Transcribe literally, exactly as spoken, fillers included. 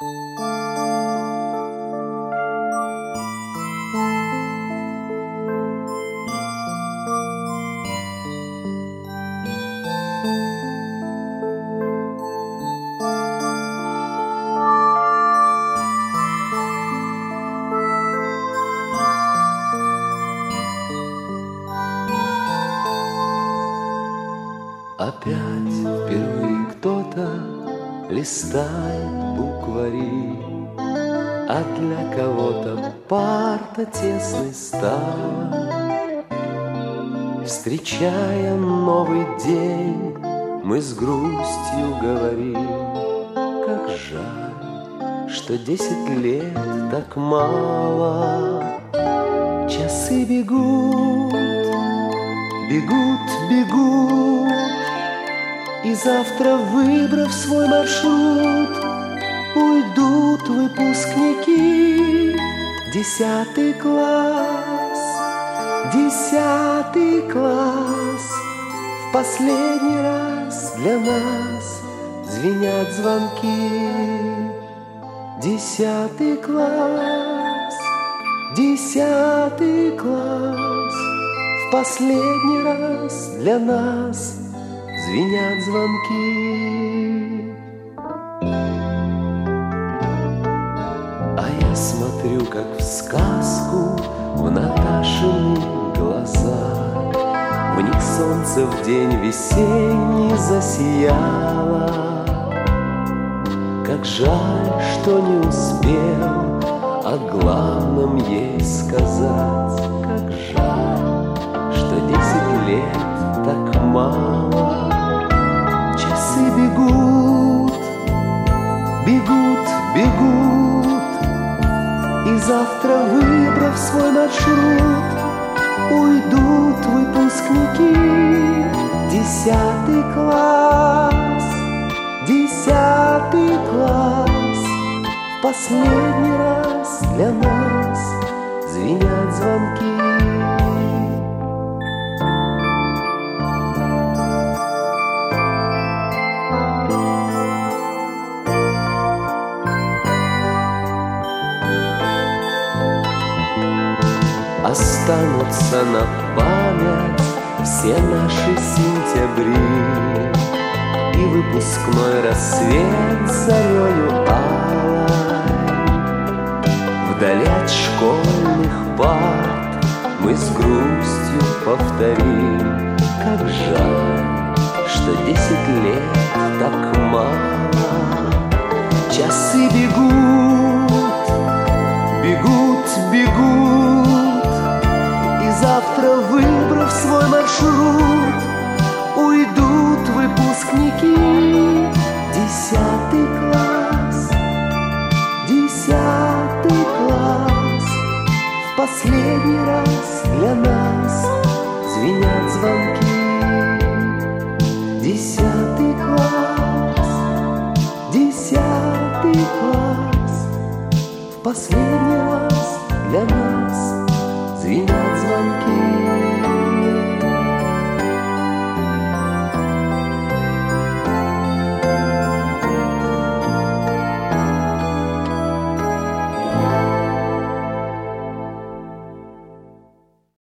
Опять впервые кто-то листает буквари, а для кого-то парта тесной стала. Встречая новый день, мы с грустью говорим: как жаль, что десять лет так мало. Часы бегут, бегут, бегут, и завтра, выбрав свой маршрут, уйдут выпускники. Десятый класс, десятый класс, в последний раз для нас звенят звонки. Десятый класс, десятый класс, в последний раз для нас звенят звонки. А я смотрю, как в сказку, в Наташины глаза. В них солнце в день весенний засияло. Как жаль, что не успел о главном ей сказать. Как жаль, что десять лет так мало. Часы бегут, бегут, бегут, и завтра, выбрав свой маршрут, уйдут выпускники. Десятый класс, десятый класс, в последний раз для нас звенят звонки. Останутся на память все наши сентябри и выпускной рассвет зарею алой. Вдали от школьных парт мы с грустью повторим: как жаль, что десять лет так мало. Часы бегут, бегут, бегут, и завтра, выбрав свой маршрут, уйдут выпускники. Десятый класс, десятый класс, в последний раз для нас звенят звонки. Десятый класс, десятый класс, в последний раз для нас звенят